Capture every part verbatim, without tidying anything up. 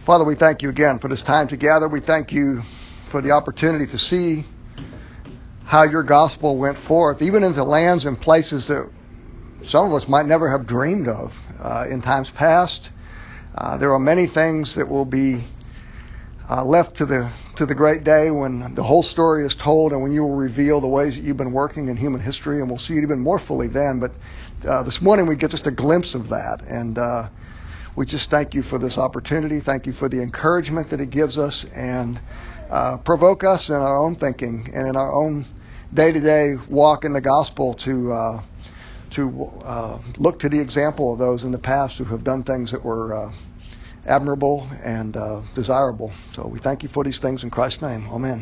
Father, we thank you again for this time together. We thank you for the opportunity to see how your gospel went forth, even into lands and places that some of us might never have dreamed of uh, in times past. Uh, there are many things that will be uh, left to the to the great day when the whole story is told and when you will reveal the ways that you've been working in human history, and we'll see it even more fully then. But uh, this morning we get just a glimpse of that, and uh, we just thank you for this opportunity. Thank you for the encouragement that it gives us, and uh, provoke us in our own thinking and in our own day-to-day walk in the gospel to uh, to uh, look to the example of those in the past who have done things that were uh, admirable and uh, desirable. So we thank you for these things in Christ's name. Amen.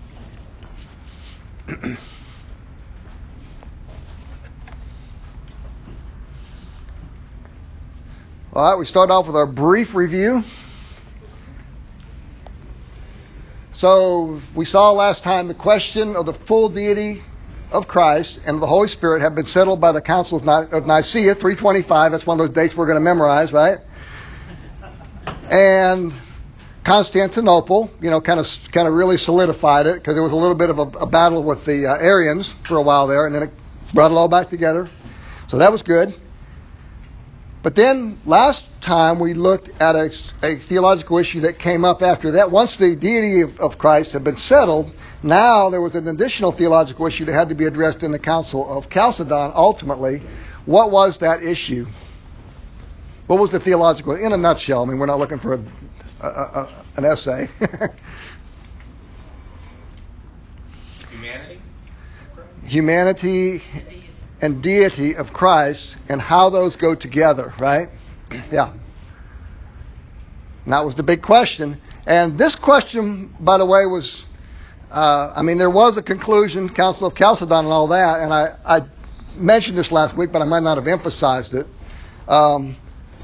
All right, we start off with our brief review. So we saw last time the question of the full deity of Christ and of the Holy Spirit have been settled by the Council of Nicaea, three twenty-five. That's one of those dates we're going to memorize, right? And Constantinople, you know, kind of kind of really solidified it, because there was a little bit of a, a battle with the uh, Arians for a while there, and then it brought it all back together. So that was good. But then last time we looked at a, a theological issue that came up after that. Once the deity of, of Christ had been settled, now there was an additional theological issue that had to be addressed in the Council of Chalcedon ultimately. What was that issue? What was the theological, in a nutshell? I mean, we're not looking for a, a, a, an essay. Humanity? Humanity and deity of Christ, and how those go together, right? Yeah. And that was the big question. And this question, by the way, was, uh, I mean, there was a conclusion, Council of Chalcedon and all that, and I, I mentioned this last week, but I might not have emphasized it. Um,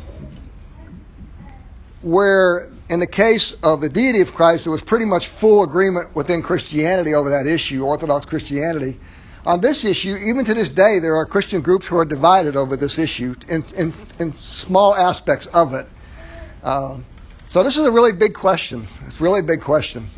where in the case of the deity of Christ, there was pretty much full agreement within Christianity over that issue, Orthodox Christianity. On this issue, even to this day, there are Christian groups who are divided over this issue in, in, in small aspects of it. Uh, so this is a really big question. It's a really big question.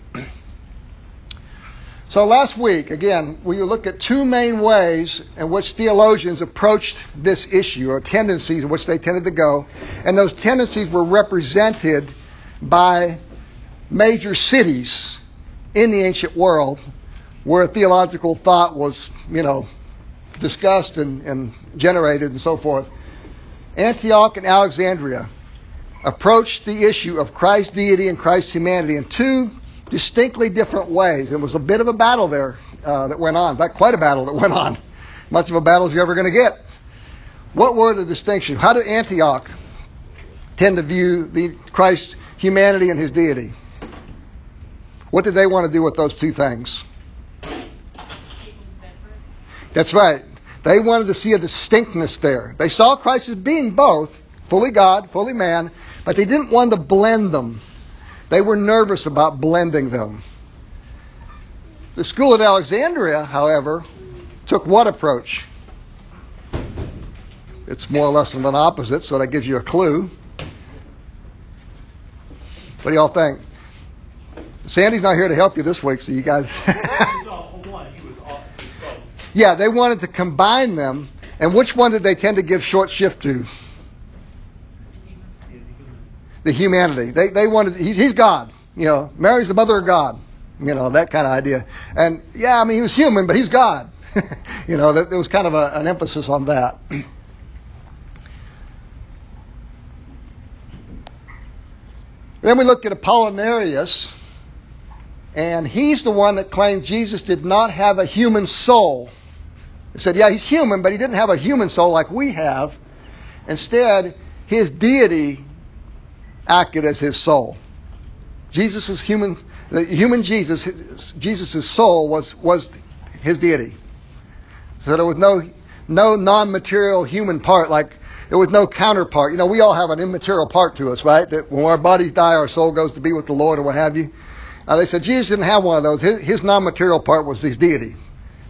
So last week, again, we looked at two main ways in which theologians approached this issue, or tendencies in which they tended to go. And those tendencies were represented by major cities in the ancient world where theological thought was, you know, discussed and, and generated and so forth. Antioch and Alexandria approached the issue of Christ's deity and Christ's humanity in two distinctly different ways. There was a bit of a battle there uh, that went on. In fact, quite a battle that went on. Much of a battle as you're ever going to get. What were the distinctions? How did Antioch tend to view the Christ's humanity and his deity? What did they want to do with those two things? That's right. They wanted to see a distinctness there. They saw Christ as being both, fully God, fully man, but they didn't want to blend them. They were nervous about blending them. The school at Alexandria, however, took what approach? It's more or less an opposite, so that gives you a clue. What do y'all think? Sandy's not here to help you this week, so you guys... Yeah, they wanted to combine them. And which one did they tend to give short shift to? The humanity. They they wanted, he's, he's God. You know, Mary's the mother of God. You know, that kind of idea. And yeah, I mean, he was human, but he's God. You know, there was kind of a, an emphasis on that. Then we looked at Apollinarius, and he's the one that claimed Jesus did not have a human soul. He said, yeah, he's human, but he didn't have a human soul like we have. Instead, his deity acted as his soul. Jesus' human, the human Jesus, Jesus' soul was was his deity. So there was no no non-material human part, like there was no counterpart. You know, we all have an immaterial part to us, right? That when our bodies die, our soul goes to be with the Lord or what have you. Uh, they said Jesus didn't have one of those. His, his non-material part was his deity.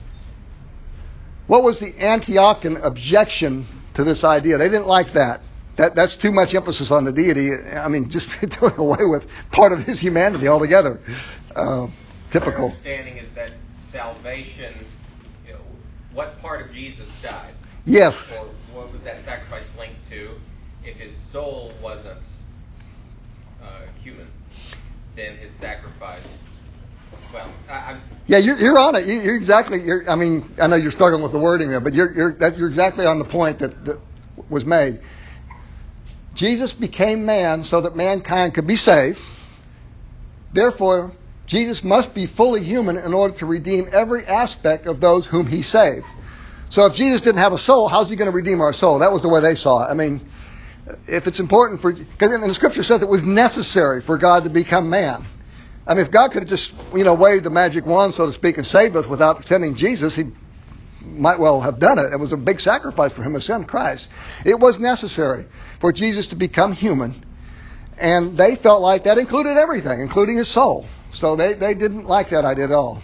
What was the Antiochian objection to this idea? They didn't like that. that that's too much emphasis on the deity. I mean, just doing away with part of his humanity altogether. Uh, typical. My understanding is that salvation, you know, what part of Jesus died? Yes. Or what was that sacrifice linked to? If his soul wasn't uh, human, then his sacrifice. Well, I, I'm. Yeah, you're, you're on it. You, you're exactly. You're, I mean, I know you're struggling with the wording there, but you're you're that, you're exactly on the point that, that was made. Jesus became man so that mankind could be saved. Therefore, Jesus must be fully human in order to redeem every aspect of those whom he saved. So if Jesus didn't have a soul, how's he going to redeem our soul? That was the way they saw it. I mean, if it's important for... Because in the Scripture says it was necessary for God to become man. I mean, if God could have just, you know, waved the magic wand, so to speak, and saved us without sending Jesus, he might well have done it. It was a big sacrifice for him to send Christ. It was necessary for Jesus to become human. And they felt like that included everything, including his soul. So they, they didn't like that idea at all.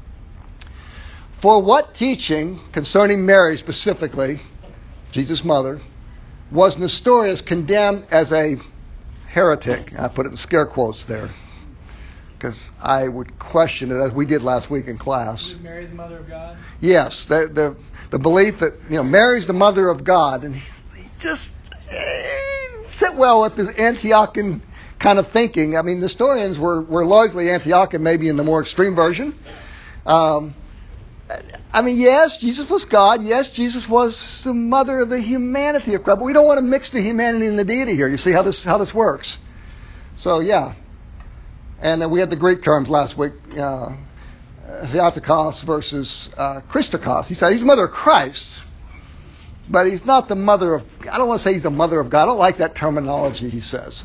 For what teaching concerning Mary specifically, Jesus' mother, was Nestorius condemned as a heretic? I put it in scare quotes there, because I would question it, as we did last week in class. Was Mary the mother of God? Yes, the the, the belief that, you know, Mary's the mother of God, and he, he just eh, fit well with the Antiochian kind of thinking. I mean, the Nestorians were, were largely Antiochian, maybe in the more extreme version. Um, I mean, yes, Jesus was God. Yes, Jesus was the mother of the humanity of Christ. But we don't want to mix the humanity and the deity here. You see how this how this works. So, yeah. And uh, we had the Greek terms last week. Uh, Theotokos versus uh, Christokos. He said he's the mother of Christ. But he's not the mother of... I don't want to say he's the mother of God. I don't like that terminology, he says.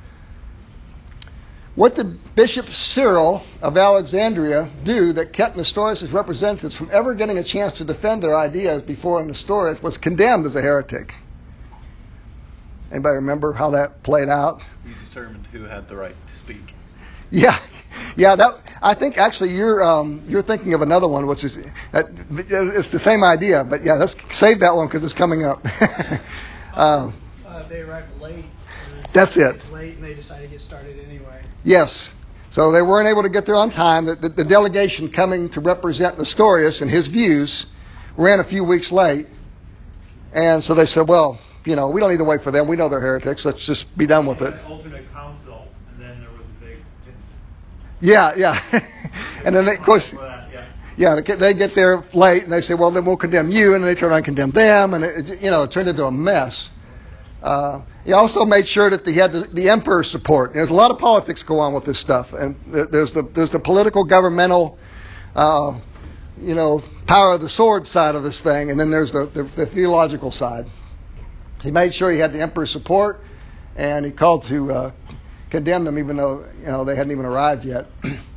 What did Bishop Cyril of Alexandria do that kept Nestorius' representatives from ever getting a chance to defend their ideas before Nestorius was condemned as a heretic? Anybody remember how that played out? He determined who had the right to speak. Yeah, yeah. That I think actually you're um, you're thinking of another one, which is that it's the same idea, but yeah, let's save that one because it's coming up. um, uh, they arrived late. That's it. Late, and they decided to get started anyway. Yes. So they weren't able to get there on time. The, the, the delegation coming to represent Nestorius and his views ran a few weeks late. And so they said, well, you know, we don't need to wait for them. We know they're heretics. Let's just be done with it. Alternate council, and then there was a big... Yeah, yeah. And then, they, of course, yeah, they get there late, and they say, well, then we'll condemn you. And then they turn around and condemn them. And, it, you know, it turned into a mess. Uh, he also made sure that he had the, the emperor's support. There's a lot of politics go on with this stuff, and there's the there's the political, governmental, uh, you know, power of the sword side of this thing, and then there's the, the, the theological side. He made sure he had the emperor's support, and he called to uh, condemn them, even though, you know, they hadn't even arrived yet.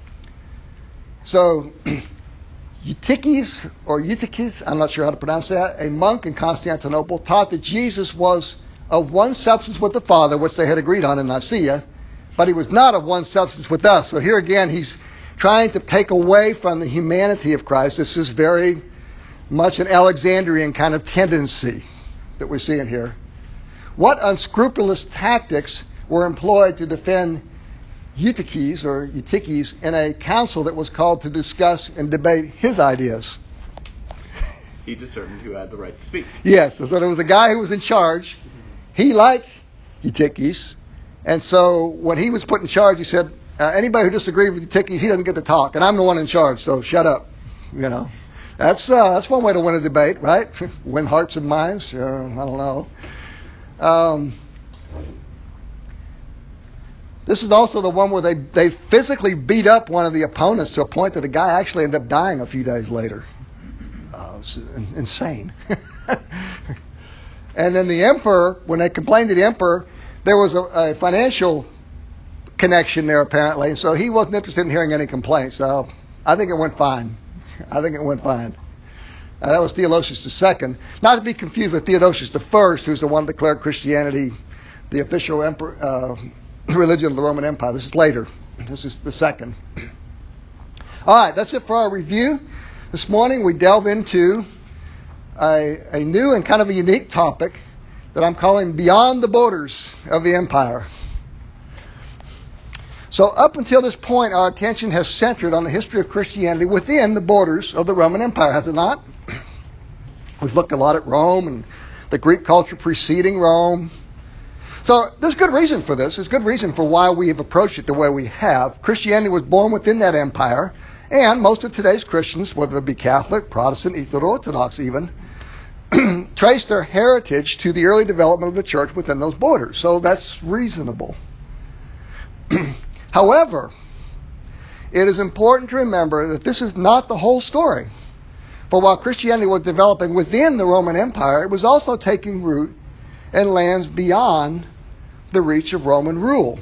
So, Eutyches or Eutyches, I'm not sure how to pronounce that, a monk in Constantinople, taught that Jesus was of one substance with the Father, which they had agreed on in Nicaea, but he was not of one substance with us. So here again, he's trying to take away from the humanity of Christ. This is very much an Alexandrian kind of tendency that we're seeing here. What unscrupulous tactics were employed to defend Eutyches or Eutyches in a council that was called to discuss and debate his ideas? He determined who had the right to speak. Yes, so there was a guy who was in charge. He liked Eutyches, and so when he was put in charge, he said, uh, anybody who disagrees with Eutyches, he doesn't get to talk, and I'm the one in charge, so shut up. You know, that's uh, that's one way to win a debate, right? Win hearts and minds. Uh, I don't know. Um, this is also the one where they, they physically beat up one of the opponents to a point that the guy actually ended up dying a few days later. Uh, it's insane. And then the emperor, when they complained to the emperor, there was a, a financial connection there apparently, so he wasn't interested in hearing any complaints. So I think it went fine. I think it went fine. Uh, that was Theodosius the Second, not to be confused with Theodosius the First, who's the one who declared Christianity the official emperor, uh, religion of the Roman Empire. This is later. This is the second. All right, that's it for our review. This morning we delve into A, a new and kind of a unique topic, that I'm calling Beyond the Borders of the Empire. So up until this point, our attention has centered on the history of Christianity within the borders of the Roman Empire, has it not? We've looked a lot at Rome and the Greek culture preceding Rome. So there's good reason for this. There's good reason for why we have approached it the way we have. Christianity was born within that empire, and most of today's Christians, whether they be Catholic, Protestant, Eastern Orthodox even, trace their heritage to the early development of the church within those borders. So that's reasonable. However, it is important to remember that this is not the whole story. For while Christianity was developing within the Roman Empire, it was also taking root in lands beyond the reach of Roman rule.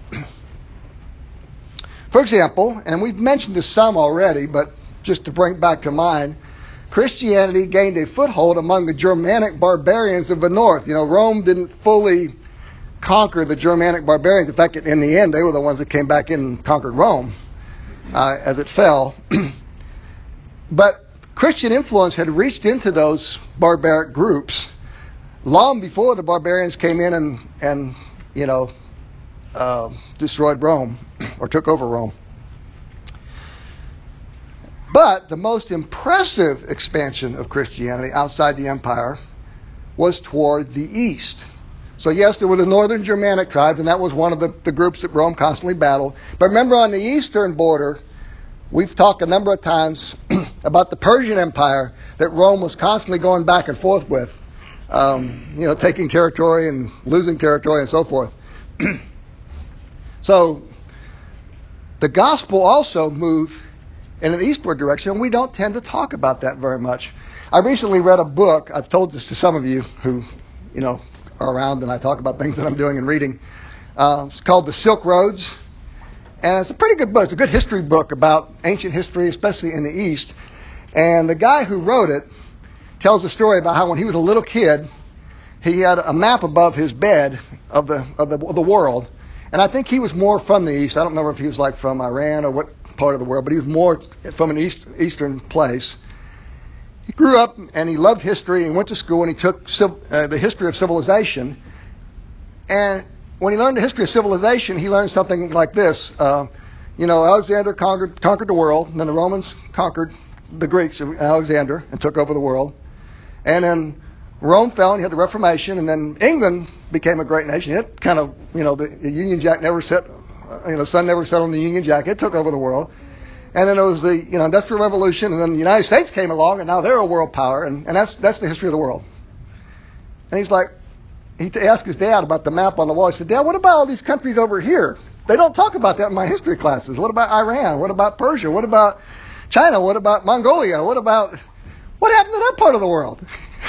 For example, and we've mentioned this some already, but just to bring back to mind, Christianity gained a foothold among the Germanic barbarians of the north. You know, Rome didn't fully conquer the Germanic barbarians. In fact, in the end, they were the ones that came back in and conquered Rome uh, as it fell. But Christian influence had reached into those barbaric groups long before the barbarians came in and, and you know, uh, destroyed Rome or took over Rome. But the most impressive expansion of Christianity outside the empire was toward the east. So yes, there were the northern Germanic tribes, and that was one of the, the groups that Rome constantly battled. But remember, on the eastern border, we've talked a number of times about the Persian Empire that Rome was constantly going back and forth with, um, you know, taking territory and losing territory and so forth. So the gospel also moved in an eastward direction, and we don't tend to talk about that very much. I recently read a book. I've told this to some of you who, you know, are around and I talk about things that I'm doing and reading. Uh, it's called The Silk Roads. And it's a pretty good book. It's a good history book about ancient history, especially in the East. And the guy who wrote it tells a story about how when he was a little kid, he had a map above his bed of the of the, of the world. And I think he was more from the East. I don't remember if he was like from Iran or what part of the world, but he was more from an east, eastern place. He grew up and he loved history and went to school and he took uh, the history of civilization. And when he learned the history of civilization, he learned something like this. Uh, you know, Alexander conquered, conquered the world, and then the Romans conquered the Greeks, Alexander, and took over the world. And then Rome fell and you had the Reformation, and then England became a great nation. It kind of, you know, the, the Union Jack never set, you know, the sun never set on the Union Jack. It took over the world. And then there was the, you know, Industrial Revolution, and then the United States came along, and now they're a world power, and, and that's that's the history of the world. And he's like, he asked his dad about the map on the wall. He said, Dad, what about all these countries over here? They don't talk about that in my history classes. What about Iran? What about Persia? What about China? What about Mongolia? What about, what happened to that part of the world?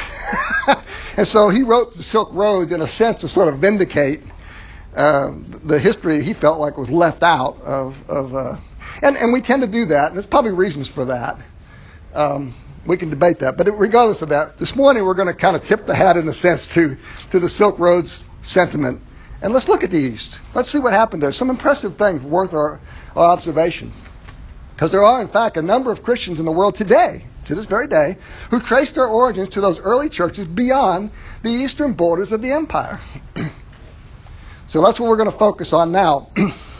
And so he wrote The Silk Road in a sense to sort of vindicate uh, the history he felt like was left out of, of uh, and, and we tend to do that, and there's probably reasons for that. Um, we can debate that. But regardless of that, this morning we're going to kind of tip the hat in a sense to, to the Silk Road's sentiment. And let's look at the East. Let's see what happened there. Some impressive things worth our, our observation. Because there are, in fact, a number of Christians in the world today, to this very day, who trace their origins to those early churches beyond the eastern borders of the empire. So that's what we're going to focus on now.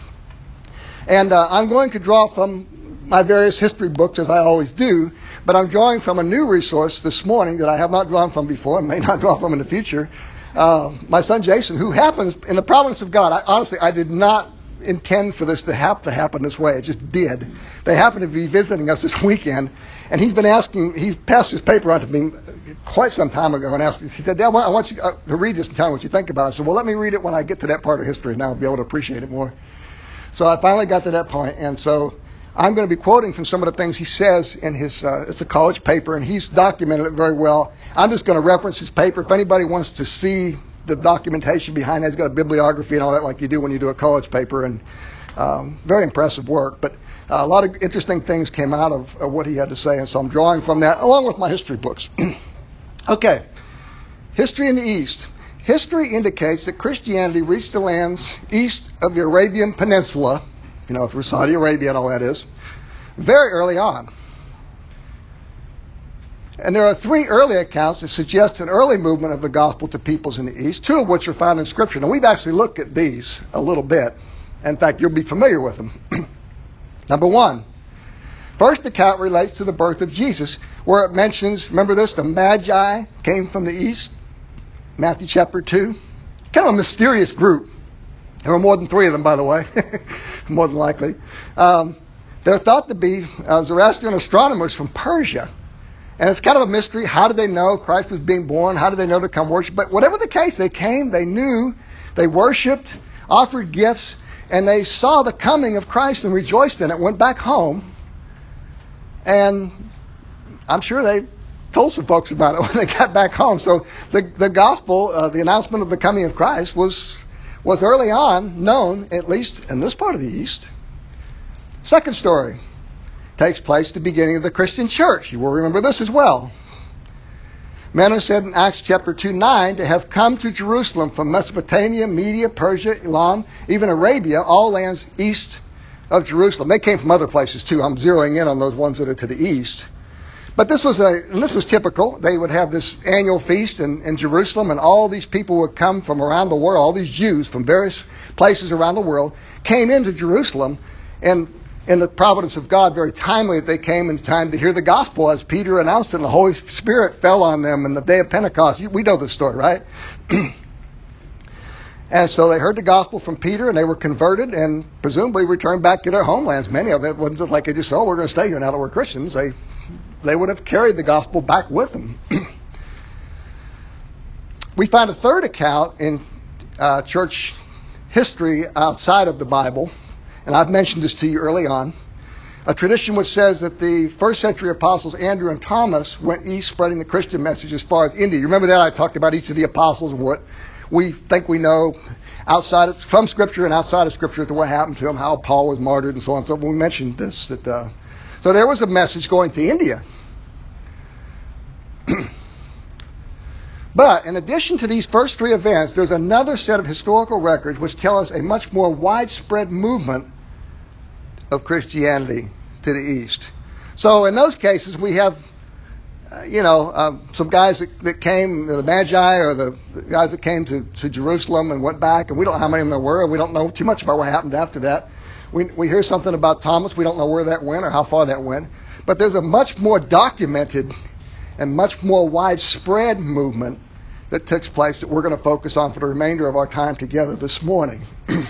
And uh, I'm going to draw from my various history books, as I always do, but I'm drawing from a new resource this morning that I have not drawn from before and may not draw from in the future. Uh, my son Jason, who happens, in the providence of God, I, honestly, I did not intend for this to have to happen this way. It just did. They happened to be visiting us this weekend, and he's been asking, he passed his paper on to me quite some time ago and asked me, he said, Dad, I want you to read this and tell me what you think about it. I said, well, let me read it when I get to that part of history, and I'll be able to appreciate it more. So I finally got to that point, and so I'm going to be quoting from some of the things he says in his, uh, it's a college paper, and he's documented it very well. I'm just going to reference his paper. If anybody wants to see the documentation behind it, he's got a bibliography and all that like you do when you do a college paper, and um, very impressive work. But uh, a lot of interesting things came out of, of what he had to say, and so I'm drawing from that, along with my history books. Okay, history in the East. History indicates that Christianity reached the lands east of the Arabian Peninsula, you know, through Saudi Arabia and all that is, very early on. And there are three early accounts that suggest an early movement of the gospel to peoples in the East, two of which are found in Scripture. Now, we've actually looked at these a little bit. In fact, you'll be familiar with them. Number one, first account relates to the birth of Jesus, where it mentions, remember this, the Magi came from the East, Matthew chapter two. Kind of a mysterious group. There were more than three of them, by the way, more than likely. Um, they're thought to be uh, Zoroastrian astronomers from Persia. And it's kind of a mystery. How did they know Christ was being born? How did they know to come worship? But whatever the case, they came, they knew, they worshipped, offered gifts, and they saw the coming of Christ and rejoiced in it, went back home. And I'm sure they told some folks about it when they got back home. So the, the gospel, uh, the announcement of the coming of Christ was, was early on known, at least in this part of the East. Second story takes place at the beginning of the Christian church. You will remember this as well. Men are said in Acts chapter two, nine to have come to Jerusalem from Mesopotamia, Media, Persia, Elam, even Arabia, all lands east of Jerusalem. They came from other places too. I'm zeroing in on those ones that are to the east. But this was a, and this was typical. They would have this annual feast in, in Jerusalem, and all these people would come from around the world. All these Jews from various places around the world came into Jerusalem, and in the providence of God, very timely that they came in time to hear the gospel as Peter announced it, and the Holy Spirit fell on them in the day of Pentecost. We know this story, right? And so they heard the gospel from Peter, and they were converted and presumably returned back to their homelands. Many of it wasn't like they just said, oh, we're going to stay here now that we're Christians. They, they would have carried the gospel back with them. We find a third account in uh, church history outside of the Bible. And I've mentioned this to you early on. A tradition which says that the first century apostles, Andrew and Thomas, went east spreading the Christian message as far as India. You remember that? I talked about each of the apostles and what we think we know outside of, from Scripture and outside of Scripture as to what happened to them, how Paul was martyred and so on. So we mentioned this. That uh, So there was a message going to India. But in addition to these first three events, there's another set of historical records which tell us a much more widespread movement of Christianity to the east. So in those cases, we have, uh, you know, uh, some guys that, that came, the Magi, or the, the guys that came to, to Jerusalem and went back, and we don't know how many of them there were, and we don't know too much about what happened after that. We, we hear something about Thomas. We don't know where that went or how far that went. But there's a much more documented and much more widespread movement that takes place that we're going to focus on for the remainder of our time together this morning.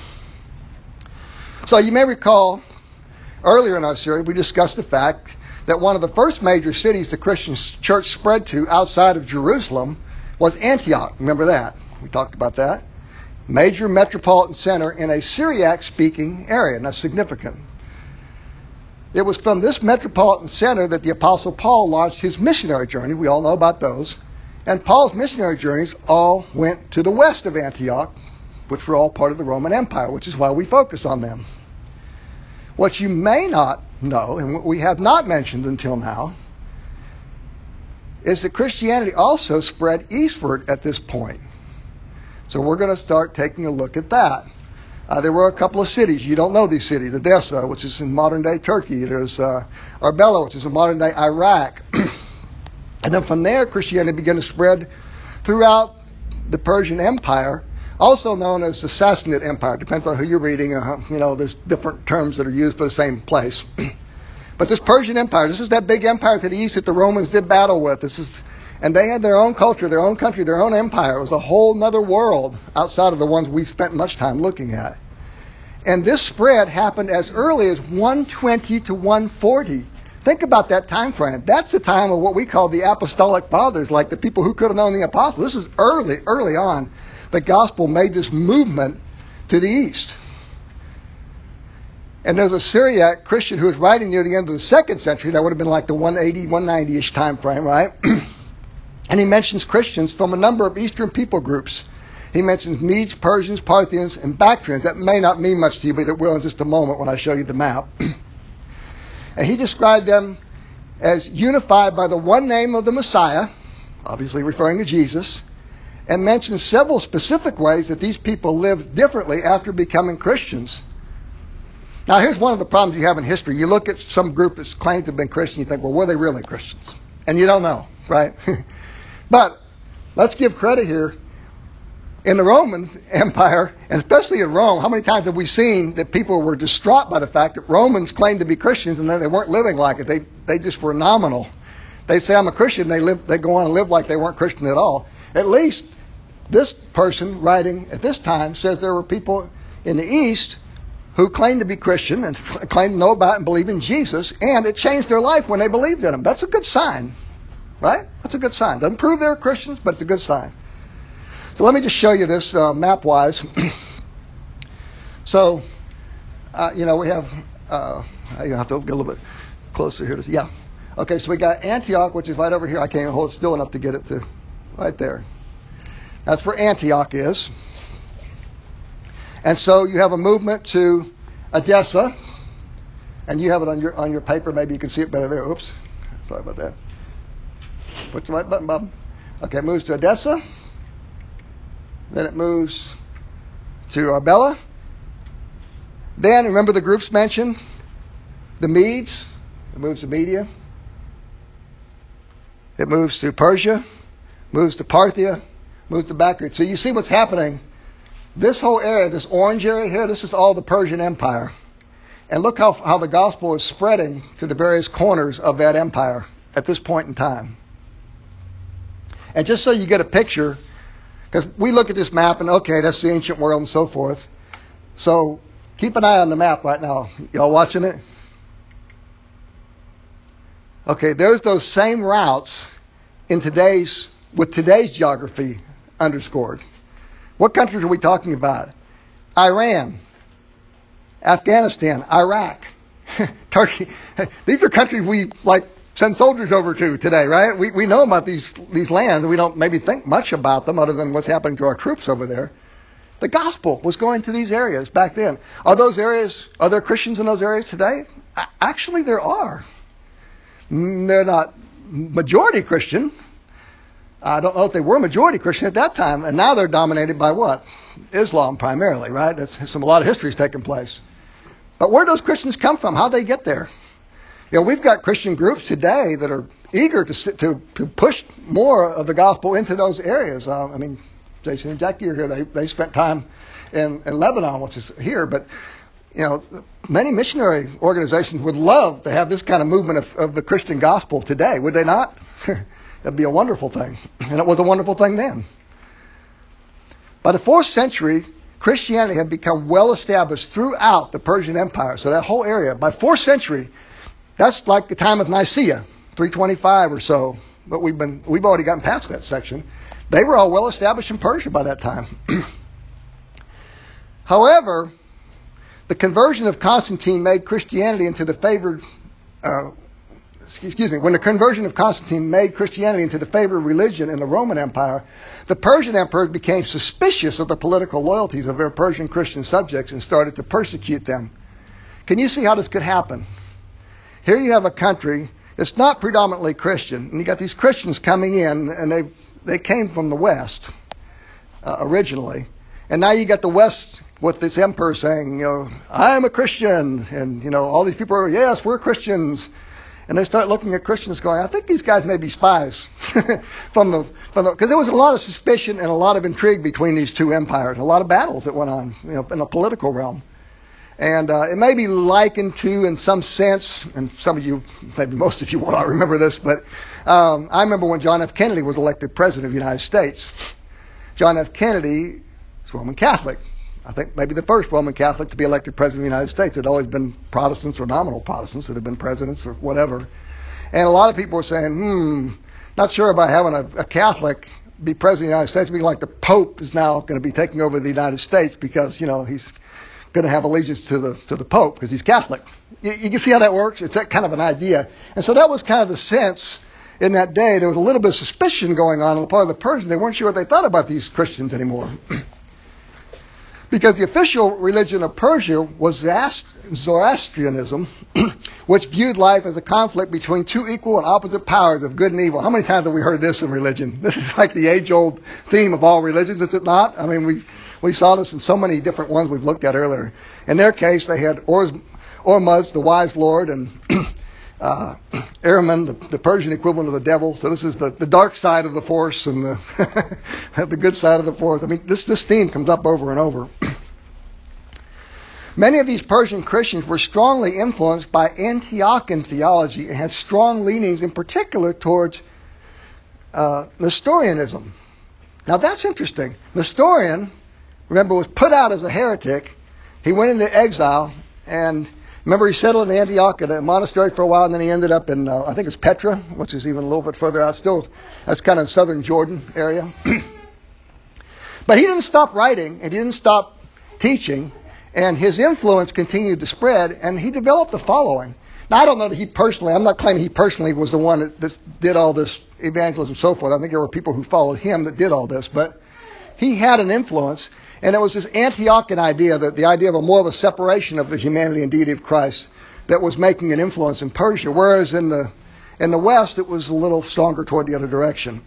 So you may recall earlier in our series we discussed the fact that one of the first major cities the Christian church spread to outside of Jerusalem was Antioch. Remember that? We talked about that. Major metropolitan center in a Syriac-speaking area, and that's significant. It was from this metropolitan center that the Apostle Paul launched his missionary journey. We all know about those. And Paul's missionary journeys all went to the west of Antioch, which were all part of the Roman Empire, which is why we focus on them. What you may not know, and what we have not mentioned until now, is that Christianity also spread eastward at this point. So we're going to start taking a look at that. Uh, there were a couple of cities. You don't know these cities. Edessa, which is in modern-day Turkey. There's uh, Arbela, which is in modern-day Iraq. And then from there, Christianity began to spread throughout the Persian Empire, also known as the Sassanid Empire. Depends on who you're reading. Uh, you know, there's different terms that are used for the same place. But this Persian Empire, this is that big empire to the east that the Romans did battle with. This is, and they had their own culture, their own country, their own empire. It was a whole other world outside of the ones we spent much time looking at. And this spread happened as early as one twenty to one forty. Think about that time frame. That's the time of what we call the apostolic fathers, like the people who could have known the apostles. This is early, early on. The gospel made this movement to the east. And there's a Syriac Christian who was writing near the end of the second century. That would have been like the one eighty, one ninety-ish time frame, right? And he mentions Christians from a number of eastern people groups. He mentions Medes, Persians, Parthians, and Bactrians. That may not mean much to you, but it will in just a moment when I show you the map. And he described them as unified by the one name of the Messiah, obviously referring to Jesus, and mentioned several specific ways that these people lived differently after becoming Christians. Now, here's one of the problems you have in history. You look at some group that's claimed to have been Christian, you think, well, were they really Christians? And you don't know. right? But let's give credit here. In the Roman Empire, and especially in Rome, how many times have we seen that people were distraught by the fact that Romans claimed to be Christians and then they weren't living like it? They they just were nominal. They say, I'm a Christian, they live they go on and live like they weren't Christian at all. At least this person writing at this time says there were people in the East who claimed to be Christian and claimed to know about and believe in Jesus, and it changed their life when they believed in him. That's a good sign, right? That's a good sign. Doesn't prove they're Christians, but it's a good sign. So let me just show you this uh, map-wise. So, uh, you know, we have, uh, you have to get a little bit closer here. To, yeah. Okay, so we got Antioch, which is right over here. I can't hold it still enough to get it to right there. That's where Antioch is. And so you have a movement to Edessa. And you have it on your on your paper. Maybe you can see it better there. Oops. Sorry about that. Put the right button, Bob. Okay, it moves to Edessa. Then it moves to Arbela. Then, remember the groups mentioned? The Medes. It moves to Media. It moves to Persia. Moves to Parthia. Moves to Bactria. So you see what's happening. This whole area, this orange area here, this is all the Persian Empire. And look how, how the gospel is spreading to the various corners of that empire at this point in time. And just so you get a picture, because we look at this map and, okay, that's the ancient world and so forth. So keep an eye on the map right now. Y'all watching it? Okay, there's those same routes in today's, with today's geography underscored. What countries are we talking about? Iran, Afghanistan, Iraq, Turkey. These are countries we like send soldiers over to today, right? We we know about these these lands, and we don't maybe think much about them other than what's happening to our troops over there. The gospel was going to these areas back then. Are those areas, are there Christians in those areas today? Actually, there are. They're not majority Christian. I don't know if they were majority Christian at that time, and now they're dominated by what? Islam primarily, right? That's some a lot of history is taking place. But where do those Christians come from? How they get there? You know, we've got Christian groups today that are eager to to to push more of the gospel into those areas. Uh, I mean, Jason and Jackie are here. They they spent time in, in Lebanon, which is here. But you know, many missionary organizations would love to have this kind of movement of, of the Christian gospel today. Would they not? That'd be a wonderful thing, and it was a wonderful thing then. By the fourth century, Christianity had become well established throughout the Persian Empire. So that whole area, by fourth century, that's like the time of Nicaea, three twenty-five or so. But we've been we've already gotten past that section. They were all well established in Persia by that time. However, the conversion of Constantine made Christianity into the favored. Uh, excuse me. When the conversion of Constantine made Christianity into the favored religion in the Roman Empire, the Persian emperors became suspicious of the political loyalties of their Persian Christian subjects and started to persecute them. Can you see how this could happen? Here you have a country that's not predominantly Christian, and you got these Christians coming in, and they they came from the West uh, originally, and now you got the West with this emperor saying, you know, I'm a Christian, and you know all these people are, yes, we're Christians, and they start looking at Christians going, I think these guys may be spies from the from the because there was a lot of suspicion and a lot of intrigue between these two empires, a lot of battles that went on, you know, in the political realm. And uh, it may be likened to, in some sense, and some of you, maybe most of you will not remember this, but um, I remember when John F. Kennedy was elected president of the United States. John F. Kennedy is Roman Catholic. I think maybe the first Roman Catholic to be elected president of the United States. It had always been Protestants or nominal Protestants that had been presidents or whatever. And a lot of people were saying, hmm, not sure about having a, a Catholic be president of the United States. Being like the Pope is now going to be taking over the United States because, you know, he's going to have allegiance to the to the Pope because he's Catholic. You, you can see how that works. It's that kind of an idea. And so that was kind of the sense in that day. There was a little bit of suspicion going on on the part of the Persians. They weren't sure what they thought about these Christians anymore. Because the official religion of Persia was Zoroastrianism, which viewed life as a conflict between two equal and opposite powers of good and evil. How many times have we heard this in religion? This is like the age-old theme of all religions, is it not? I mean, we we saw this in so many different ones we've looked at earlier. In their case, they had Or, Ormuzd, the wise lord, and uh, Ahriman, the, the Persian equivalent of the devil. So this is the, the dark side of the force and the, the good side of the force. I mean, this, this theme comes up over and over. Many of these Persian Christians were strongly influenced by Antiochian theology and had strong leanings in particular towards uh, Nestorianism. Now that's interesting. Nestorian, remember, was put out as a heretic. He went into exile, and remember he settled in Antioch at a monastery for a while, and then he ended up in, uh, I think it's Petra, which is even a little bit further out. Still, that's kind of southern Jordan area. But he didn't stop writing, and he didn't stop teaching, and his influence continued to spread, and he developed a following. Now, I don't know that he personally, I'm not claiming he personally was the one that, that did all this evangelism and so forth. I think there were people who followed him that did all this, but he had an influence, and it was this Antiochian idea, that the idea of a more of a separation of the humanity and deity of Christ, that was making an influence in Persia, whereas in the in the West it was a little stronger toward the other direction.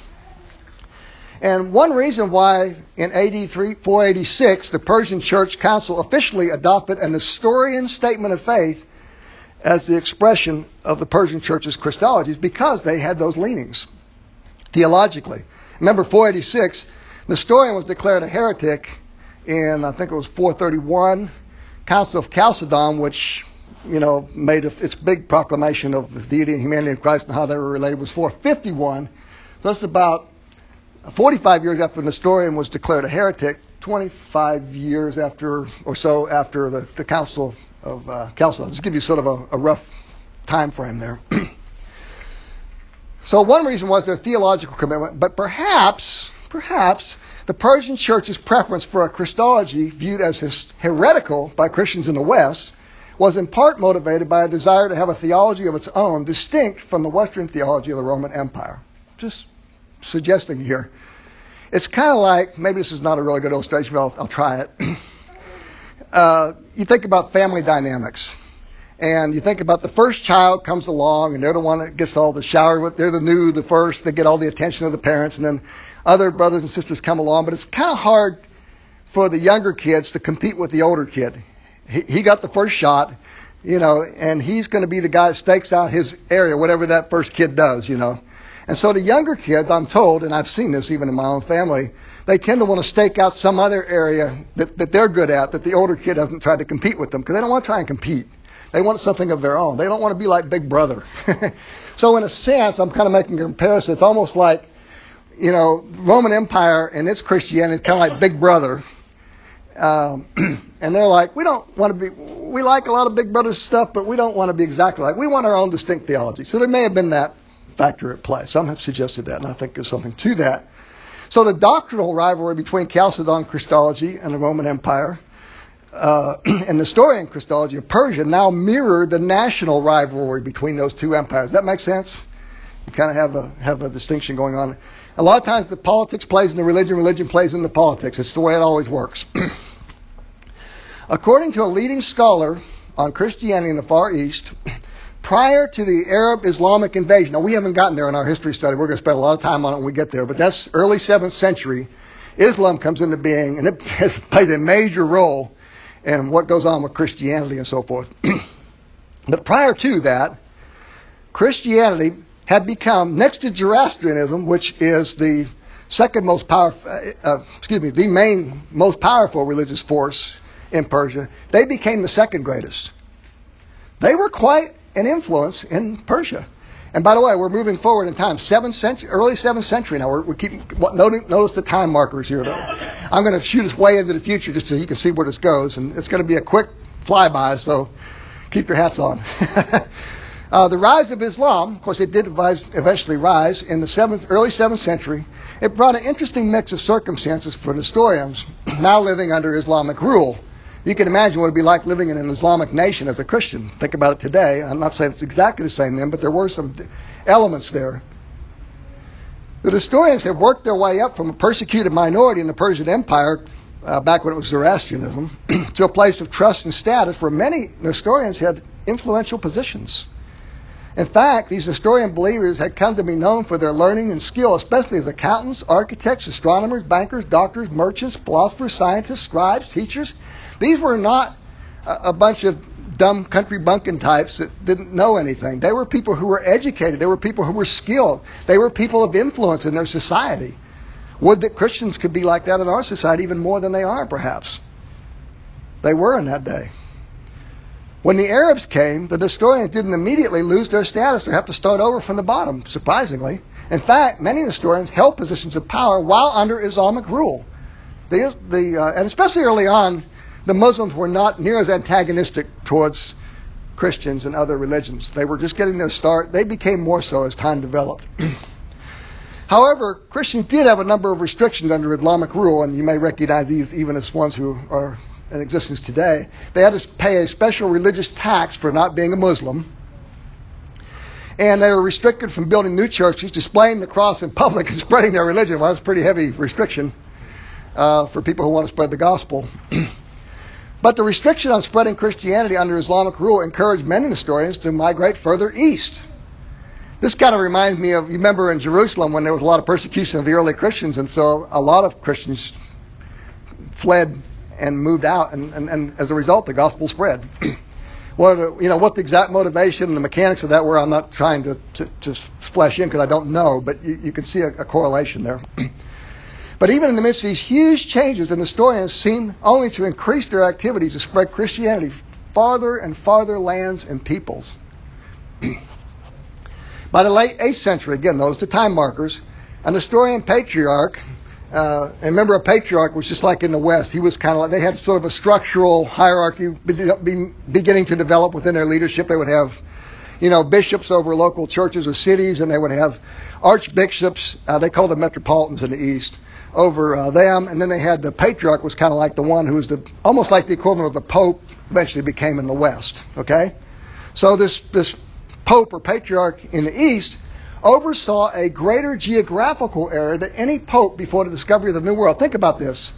And one reason why in A D four eighty-six the Persian Church Council officially adopted a Nestorian statement of faith as the expression of the Persian Church's Christology is because they had those leanings theologically. Remember, four eighty-six, Nestorian was declared a heretic in, I think it was four thirty-one, Council of Chalcedon, which, you know, made a, its big proclamation of the deity and humanity of Christ and how they were related, was four fifty-one. So that's about forty-five years after Nestorian was declared a heretic, twenty-five years after or so after the, the Council of uh, Chalcedon. Just give you sort of a, a rough time frame there. So one reason was their theological commitment, but perhaps, perhaps the Persian Church's preference for a Christology viewed as his heretical by Christians in the West was in part motivated by a desire to have a theology of its own, distinct from the Western theology of the Roman Empire. Just suggesting here. It's kind of like, maybe this is not a really good illustration, but I'll, I'll try it. uh, you think about family dynamics. And you think about the first child comes along, and they're the one that gets all the shower with. They're the new, the first. They get all the attention of the parents. And then other brothers and sisters come along. But it's kind of hard for the younger kids to compete with the older kid. He, he got the first shot, you know, and he's going to be the guy that stakes out his area, whatever that first kid does, you know. And so the younger kids, I'm told, and I've seen this even in my own family, they tend to want to stake out some other area that, that they're good at, that the older kid doesn't try to compete with them, because they don't want to try and compete. They want something of their own. They don't want to be like Big Brother. So in a sense, I'm kind of making a comparison. It's almost like, you know, Roman Empire and its Christianity is kind of like Big Brother. Um, and they're like, we don't want to be, we like a lot of Big Brother stuff, but we don't want to be exactly like, we want our own distinct theology. So there may have been that factor at play. Some have suggested that, and I think there's something to that. So the doctrinal rivalry between Chalcedon Christology and the Roman Empire uh, and Nestorian Christology of Persia now mirror the national rivalry between those two empires. Does that make sense? You kind of have a have a distinction going on. A lot of times the politics plays in the religion, religion plays in the politics. It's the way it always works. According to a leading scholar on Christianity in the Far East, prior to the Arab Islamic invasion, now we haven't gotten there in our history study. We're going to spend a lot of time on it when we get there, but that's early seventh century. Islam comes into being, and it has played a major role in what goes on with Christianity and so forth. But prior to that, Christianity had become, next to Zoroastrianism, which is the second most powerful, uh, excuse me, the main most powerful religious force in Persia, they became the second greatest. They were quite an influence in Persia. And by the way, we're moving forward in time. Seventh century, early seventh century now. We're, we keep notice, notice the time markers here. Though. I'm going to shoot us way into the future just so you can see where this goes, and it's going to be a quick flyby. So keep your hats on. uh, the rise of Islam, of course, it did eventually rise in the seventh, early seventh century. It brought an interesting mix of circumstances for Nestorians now living under Islamic rule. You can imagine what it would be like living in an Islamic nation as a Christian. Think about it today. I'm not saying it's exactly the same then, but there were some elements there. The Nestorians have worked their way up from a persecuted minority in the Persian Empire, uh, back when it was Zoroastrianism, to a place of trust and status where many Nestorians had influential positions. In fact, these Nestorian believers had come to be known for their learning and skill, especially as accountants, architects, astronomers, bankers, doctors, merchants, philosophers, scientists, scribes, teachers. These were not a bunch of dumb country bumpkin types that didn't know anything. They were people who were educated. They were people who were skilled. They were people of influence in their society. Would that Christians could be like that in our society even more than they are, perhaps. They were in that day. When the Arabs came, the Nestorians didn't immediately lose their status or have to start over from the bottom, surprisingly. In fact, many Nestorians held positions of power while under Islamic rule. The, the, uh, and especially early on, the Muslims were not near as antagonistic towards Christians and other religions. They were just getting their start. They became more so as time developed. However, Christians did have a number of restrictions under Islamic rule, and you may recognize these even as ones who are in existence today. They had to pay a special religious tax for not being a Muslim. And they were restricted from building new churches, displaying the cross in public, and spreading their religion. Well, that's a pretty heavy restriction uh, for people who want to spread the gospel. But the restriction on spreading Christianity under Islamic rule encouraged many Nestorians to migrate further east. This kind of reminds me of, you remember in Jerusalem when there was a lot of persecution of the early Christians, and so a lot of Christians fled and moved out, and, and, and as a result, the gospel spread. What the, you know, what the exact motivation and the mechanics of that were, I'm not trying to, to, to splash in because I don't know, but you, you can see a, a correlation there. But even in the midst of these huge changes, the Nestorians seem only to increase their activities to spread Christianity farther and farther lands and peoples. By the late eighth century, again, those are the time markers, a Nestorian patriarch, uh, and remember a patriarch was just like in the West. He was kind of like, they had sort of a structural hierarchy be, beginning to develop within their leadership. They would have, you know, bishops over local churches or cities, and they would have archbishops, uh, they called them metropolitans in the East, over uh, them. And then they had the patriarch was kind of like the one who was the almost like the equivalent of the Pope eventually became in the West. Okay? So this this Pope or patriarch in the East oversaw a greater geographical area than any pope before the discovery of the New World. Think about this.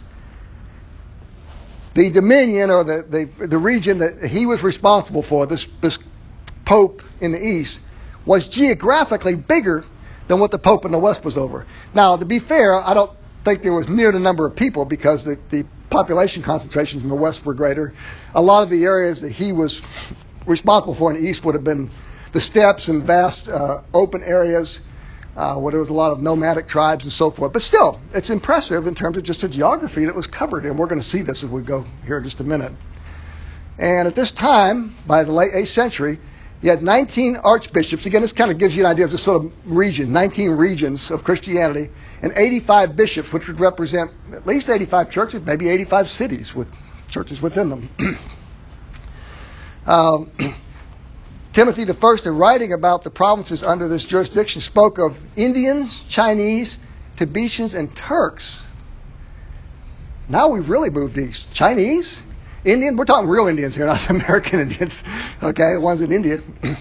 The dominion or the, the, the region that he was responsible for, this, this pope in the East, was geographically bigger than what the pope in the West was over. Now, to be fair, I don't think there was near the number of people because the, the population concentrations in the West were greater. A lot of the areas that he was responsible for in the East would have been the steppes and vast uh, open areas uh, where there was a lot of nomadic tribes and so forth. But still, it's impressive in terms of just the geography that was covered. And we're going to see this as we go here in just a minute. And at this time, by the late eighth century, you had nineteen archbishops. Again, this kind of gives you an idea of this sort of region, nineteen regions of Christianity, and eighty-five bishops, which would represent at least eighty-five churches, maybe eighty-five cities with churches within them. um, Timothy the First, in writing about the provinces under this jurisdiction, spoke of Indians, Chinese, Tibetans, and Turks. Now we've really moved east. Chinese, Indian, we're talking real Indians here, not American Indians. Okay, the ones in India.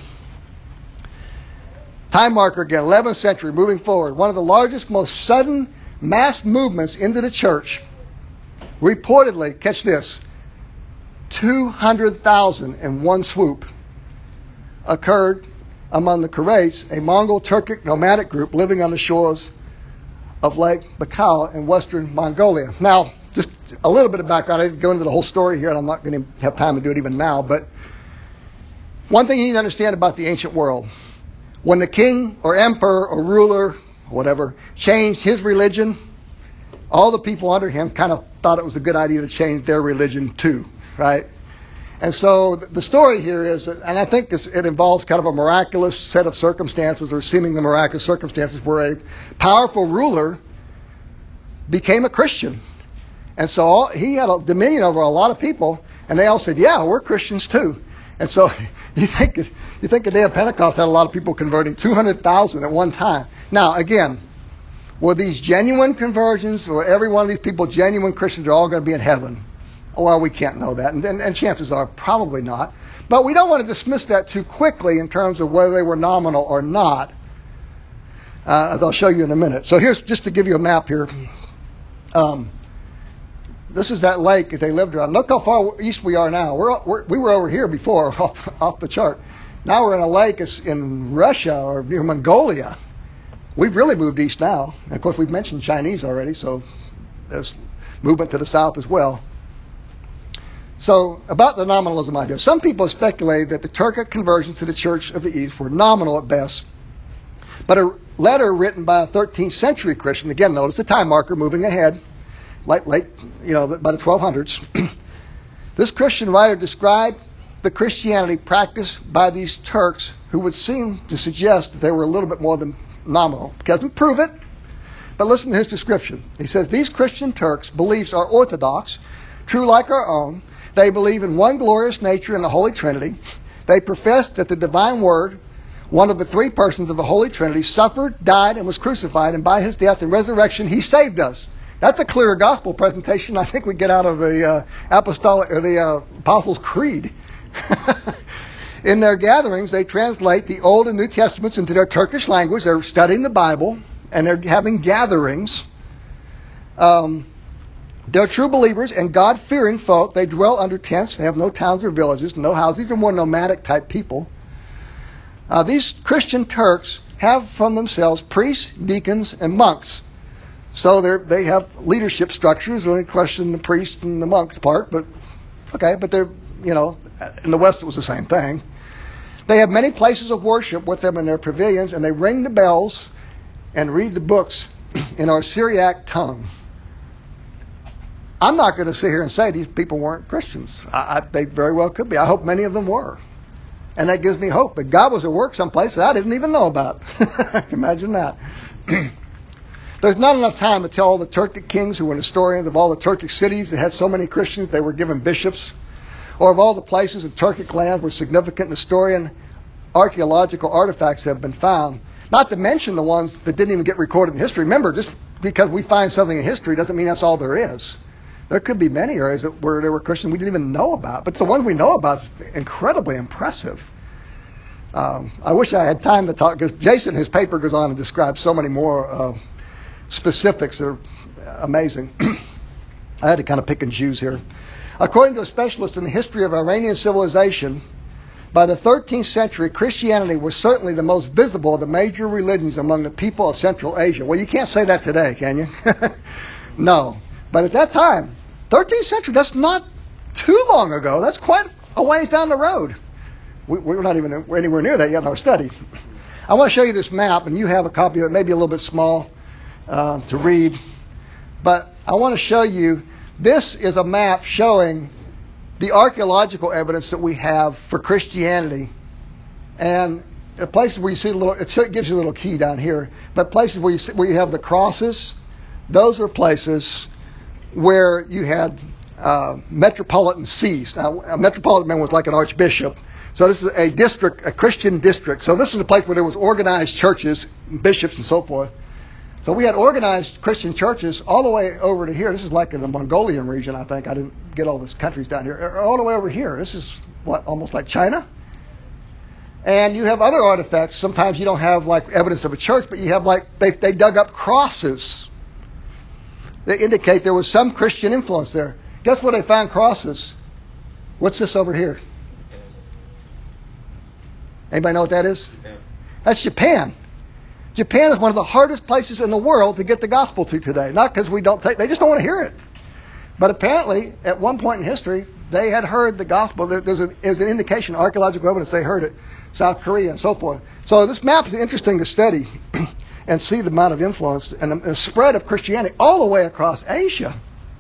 Time marker again, eleventh century, moving forward. One of the largest, most sudden mass movements into the church. Reportedly, catch this, two hundred thousand in one swoop occurred among the Karaites, a Mongol Turkic nomadic group living on the shores of Lake Baikal in western Mongolia. Now, just a little bit of background. I didn't go into the whole story here, and I'm not going to have time to do it even now, but one thing you need to understand about the ancient world, when the king or emperor or ruler, or whatever, changed his religion, all the people under him kind of thought it was a good idea to change their religion too, right? And so the story here is, and I think this, it involves kind of a miraculous set of circumstances or seemingly miraculous circumstances where a powerful ruler became a Christian. And so all, he had a dominion over a lot of people, and they all said, yeah, we're Christians too. And so you think you think the day of Pentecost had a lot of people converting, two hundred thousand at one time. Now, again, were these genuine conversions, or every one of these people genuine Christians are all going to be in heaven? Well, we can't know that, and, and, and chances are probably not. But we don't want to dismiss that too quickly in terms of whether they were nominal or not, uh, as I'll show you in a minute. So here's just to give you a map here. Um, this is that lake that they lived around. Look how far east we are now. We're, we're we were over here before, off, off the chart. Now we're in a lake in Russia or near Mongolia. We've really moved east now. And of course, we've mentioned Chinese already, so there's movement to the south as well. So, about the nominalism idea. Some people speculate that the Turkic conversions to the Church of the East were nominal at best. But a letter written by a thirteenth century Christian, again, notice the time marker moving ahead, late, late you know, by the twelve hundreds. This Christian writer described the Christianity practiced by these Turks who would seem to suggest that they were a little bit more than nominal. He doesn't prove it, but listen to his description. He says, these Christian Turks' beliefs are orthodox, true like our own. They believe in one glorious nature in the Holy Trinity. They profess that the divine Word, one of the three persons of the Holy Trinity, suffered, died, and was crucified, and by his death and resurrection he saved us. That's a clearer gospel presentation I think we get out of the uh, apostolic or the uh, Apostles' Creed. In their gatherings, they translate the Old and New Testaments into their Turkish language. They're studying the Bible, and they're having gatherings. Um, they're true believers and God-fearing folk. They dwell under tents. They have no towns or villages, no houses. These are more nomadic type people. Uh, these Christian Turks have from themselves priests, deacons, and monks. So they they have leadership structures. Only question the priest and the monks part, but okay. But they're, you know, in the West it was the same thing. They have many places of worship with them in their pavilions, and they ring the bells and read the books in our Syriac tongue. I'm not going to sit here and say these people weren't Christians. I, I, they very well could be. I hope many of them were. And that gives me hope. But God was at work someplace that I didn't even know about. Imagine that. There's not enough time to tell all the Turkic kings who were historians of all the Turkic cities that had so many Christians they were given bishops, or of all the places in Turkic lands where significant historian archaeological artifacts have been found. Not to mention the ones that didn't even get recorded in history. Remember, just because we find something in history doesn't mean that's all there is. There could be many areas that where there were Christians we didn't even know about. But the ones we know about is incredibly impressive. Um, I wish I had time to talk, because Jason, his paper goes on and describes so many more uh, specifics that are amazing. I had to kind of pick and choose here. According to a specialist in the history of Iranian civilization, by the thirteenth century, Christianity was certainly the most visible of the major religions among the people of Central Asia. Well, you can't say that today, can you? No. But at that time, thirteenth century, that's not too long ago. That's quite a ways down the road. We, we're not even anywhere near that yet in our study. I want to show you this map, and you have a copy of it, maybe a little bit small uh, to read. But I want to show you, this is a map showing the archaeological evidence that we have for Christianity. And the places where you see a little, it gives you a little key down here, but places where you, see, where you have the crosses, those are places where you had uh, metropolitan sees. Now, a metropolitan man was like an archbishop. So this is a district, a Christian district. So this is a place where there was organized churches, bishops, and so forth. So we had organized Christian churches all the way over to here. This is like in the Mongolian region, I think. I didn't get all these countries down here. All the way over here. This is, what, almost like China? And you have other artifacts. Sometimes you don't have like evidence of a church, but you have like, they, they dug up crosses that indicate there was some Christian influence there. Guess where they found crosses? What's this over here? Anybody know what that is? Japan. That's Japan. Japan is one of the hardest places in the world to get the gospel to today. Not because we don't take, they just don't want to hear it. But apparently, at one point in history, they had heard the gospel. There's, a, there's an indication, archaeological evidence, they heard it. South Korea and so forth. So this map is interesting to study and see the amount of influence and the spread of Christianity all the way across Asia.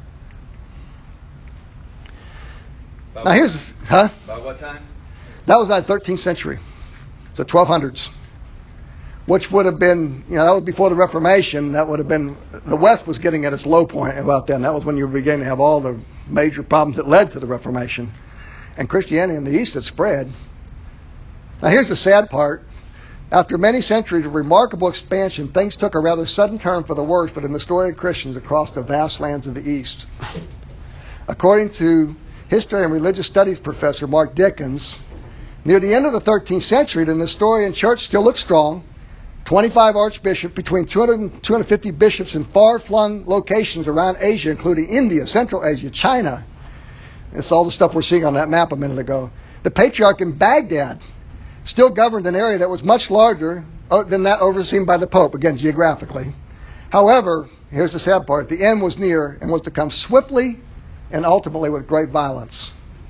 About Now here's, huh? About what time? That was the thirteenth century. So twelve hundreds. Which would have been, you know, that was before the Reformation. That would have been, the West was getting at its low point about then. That was when you were beginning to have all the major problems that led to the Reformation. And Christianity in the East had spread. Now here's the sad part. After many centuries of remarkable expansion, things took a rather sudden turn for the worse for the Nestorian Christians across the vast lands of the East. According to history and religious studies professor Mark Dickens, near the end of the thirteenth century, the Nestorian church still looked strong. twenty-five archbishops, between two hundred and two hundred fifty bishops in far-flung locations around Asia, including India, Central Asia, China. It's all the stuff we're seeing on that map a minute ago. The patriarch in Baghdad still governed an area that was much larger than that overseen by the Pope, again, geographically. However, here's the sad part. The end was near and was to come swiftly and ultimately with great violence.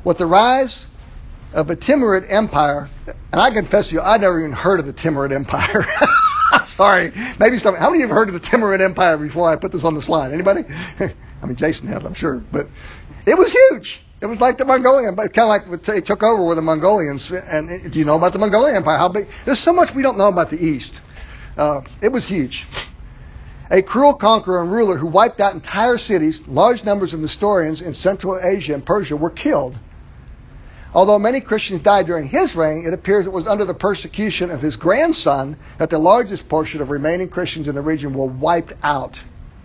With the rise of a Timurid Empire, and I confess to you, I'd never even heard of the Timurid Empire. Sorry. Maybe some. How many of you have heard of the Timurid Empire before I put this on the slide? Anybody? I mean, Jason has, I'm sure. But it was huge. It was like the Mongolian, but kind of like what they took over with the Mongolians. And it, do you know about the Mongolian Empire? How big? There's so much we don't know about the East. Uh, it was huge. A cruel conqueror and ruler who wiped out entire cities. Large numbers of Nestorians in Central Asia and Persia were killed. Although many Christians died during his reign, it appears it was under the persecution of his grandson that the largest portion of remaining Christians in the region were wiped out.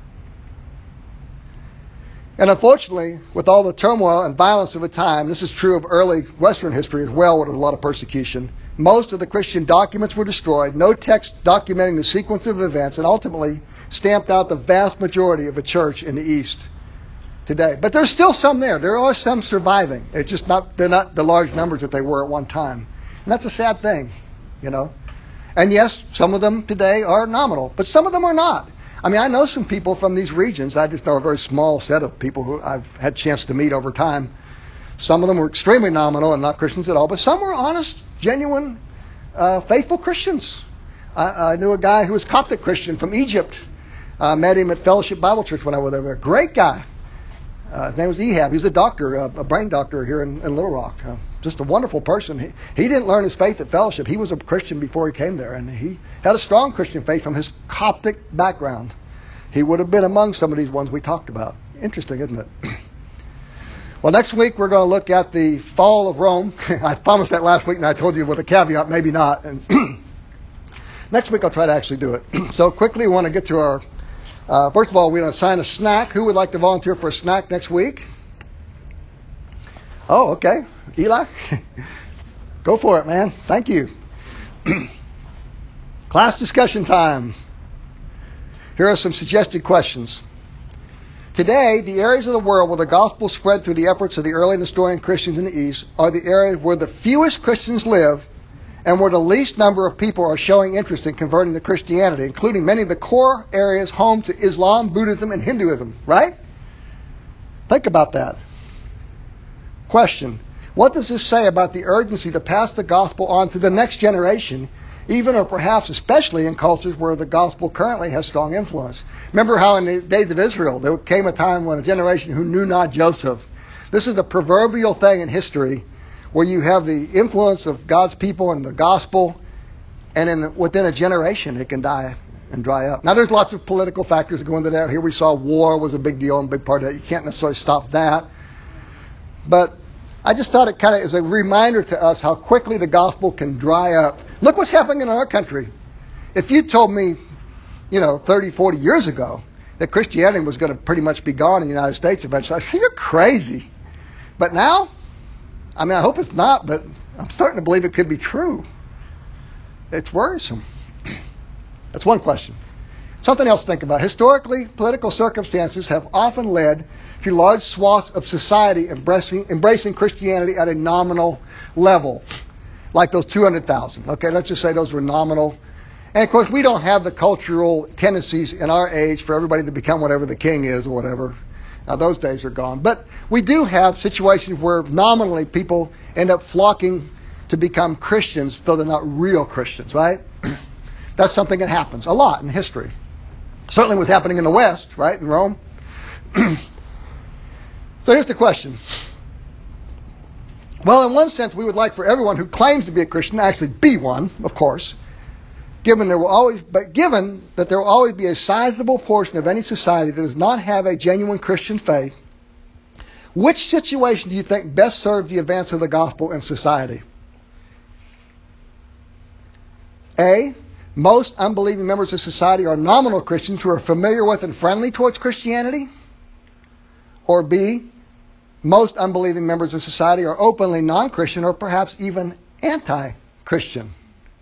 And unfortunately, with all the turmoil and violence of the time, this is true of early Western history as well, where there was a lot of persecution, most of the Christian documents were destroyed, no text documenting the sequence of events, and ultimately stamped out the vast majority of the church in the East today. But there's still some there. There are some surviving. It's just not, they're not the large numbers that they were at one time. And that's a sad thing, you know. And yes, some of them today are nominal, but some of them are not. I mean, I know some people from these regions. I just know a very small set of people who I've had a chance to meet over time. Some of them were extremely nominal and not Christians at all, but some were honest, genuine, uh, faithful Christians. I, I knew a guy who was Coptic Christian from Egypt. I uh, met him at Fellowship Bible Church when I was there. Great guy. Uh, his name was Ehab. He's a doctor, uh, a brain doctor here in, in Little Rock. Uh, just a wonderful person. He, he didn't learn his faith at Fellowship. He was a Christian before he came there, and he had a strong Christian faith from his Coptic background. He would have been among some of these ones we talked about. Interesting, isn't it? Well, next week we're going to look at the fall of Rome. I promised that last week, and I told you with a caveat, maybe not. And next week I'll try to actually do it. So quickly, we want to get to our... Uh, first of all, we're going to assign a snack. Who would like to volunteer for a snack next week? Oh, okay. Eli? Go for it, man. Thank you. Class discussion time. Here are some suggested questions. Today, the areas of the world where the gospel spread through the efforts of the early Nestorian Christians in the East are the areas where the fewest Christians live and where the least number of people are showing interest in converting to Christianity, including many of the core areas home to Islam, Buddhism, and Hinduism. Right? Think about that. Question. What does this say about the urgency to pass the gospel on to the next generation, even or perhaps especially in cultures where the gospel currently has strong influence? Remember how in the days of Israel, there came a time when a generation who knew not Joseph. This is a proverbial thing in history where you have the influence of God's people and the gospel, and in within a generation it can die and dry up. Now there's lots of political factors that go into that. Here we saw war was a big deal and a big part of that. You can't necessarily stop that. But I just thought it kind of is a reminder to us how quickly the gospel can dry up. Look what's happening in our country. If you told me, you know, thirty, forty years ago that Christianity was going to pretty much be gone in the United States eventually, I said, you're crazy. But now, I mean, I hope it's not, but I'm starting to believe it could be true. It's worrisome. That's one question. Something else to think about. Historically, political circumstances have often led to large swaths of society embracing, embracing Christianity at a nominal level, like those two hundred thousand. Okay, let's just say those were nominal. And, of course, we don't have the cultural tendencies in our age for everybody to become whatever the king is or whatever. Now, those days are gone. But we do have situations where nominally people end up flocking to become Christians, though they're not real Christians, right? That's something that happens a lot in history. Certainly was happening in the West, right, in Rome. So here's the question. Well, in one sense, we would like for everyone who claims to be a Christian to actually be one, of course. Given there will always, but given that there will always be a sizable portion of any society that does not have a genuine Christian faith, which situation do you think best serves the advance of the gospel in society? A, most unbelieving members of society are nominal Christians who are familiar with and friendly towards Christianity. Or B, most unbelieving members of society are openly non-Christian or perhaps even anti-Christian.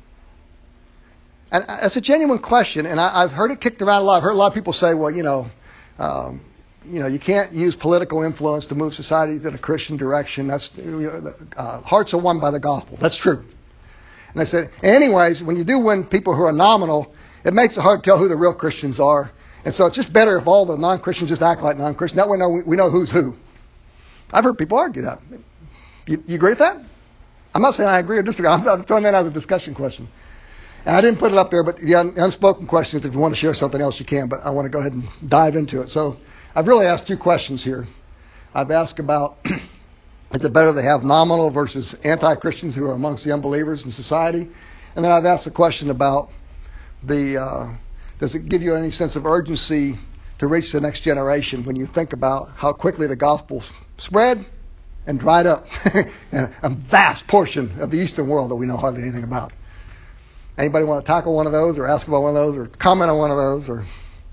And it's a genuine question, and I, I've heard it kicked around a lot. I've heard a lot of people say, well, you know, um, you know, you can't use political influence to move society in a Christian direction. That's uh, hearts are won by the gospel. That's true. And I said, anyways, when you do win people who are nominal, it makes it hard to tell who the real Christians are. And so it's just better if all the non-Christians just act like non-Christians. That way we know, we know who's who. I've heard people argue that. You, you agree with that? I'm not saying I agree or disagree. I'm, I'm throwing that as a discussion question. And I didn't put it up there, but the un, unspoken questions, if you want to share something else, you can. But I want to go ahead and dive into it. So I've really asked two questions here. I've asked about, is it better to have nominal versus anti-Christians who are amongst the unbelievers in society? And then I've asked the question about the, uh, does it give you any sense of urgency to reach the next generation when you think about how quickly the gospel spread and dried up in a vast portion of the Eastern world that we know hardly anything about? Anybody want to tackle one of those or ask about one of those or comment on one of those? Or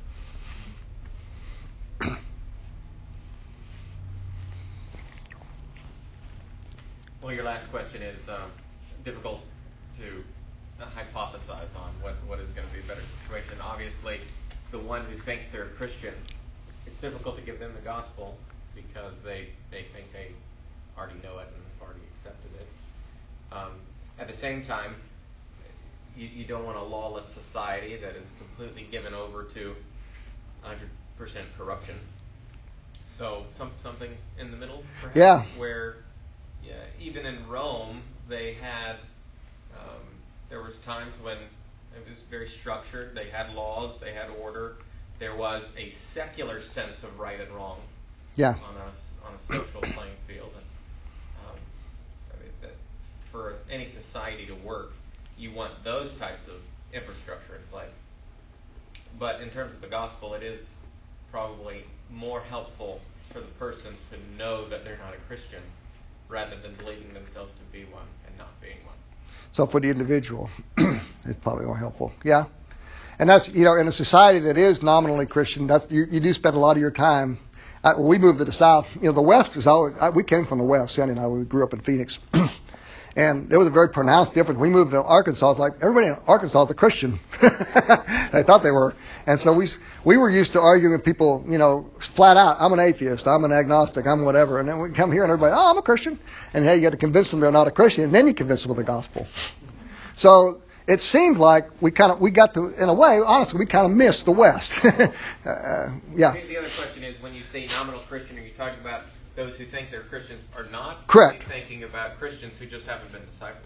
Well, your last question is um, difficult to uh, hypothesize on what, what is going to be a better situation. Obviously, the one who thinks they're a Christian, it's difficult to give them the gospel because they, they think they already know it and have already accepted it. Um, at the same time, you, you don't want a lawless society that is completely given over to one hundred percent corruption. So some, something in the middle, perhaps, yeah. where yeah, even in Rome, they had, um, there was times when it was very structured. They had laws, they had order. There was a secular sense of right and wrong yeah. on a, on a social playing field. And, um, I mean, that for any society to work, you want those types of infrastructure in place. But in terms of the gospel, it is probably more helpful for the person to know that they're not a Christian rather than believing themselves to be one and not being one. So for the individual, it's probably more helpful. Yeah. And that's, you know, in a society that is nominally Christian, that's you, you do spend a lot of your time. I, when we moved to the South, you know, the West is always, I, we came from the West, Sandy and I, we grew up in Phoenix. And there was a very pronounced difference. We moved to Arkansas. It's like everybody in Arkansas is a Christian. They thought they were. And so we we were used to arguing with people, you know, flat out, I'm an atheist, I'm an agnostic, I'm whatever. And then we come here and everybody, oh, I'm a Christian. And hey, you got to convince them they're not a Christian. And then you convince them of the gospel. So it seemed like we kind of, we got to, in a way, honestly, we kind of missed the West. uh, yeah. The other question is, when you say nominal Christian, are you talking about those who think they're Christians are not? Correct. Are you thinking about Christians who just haven't been discipled?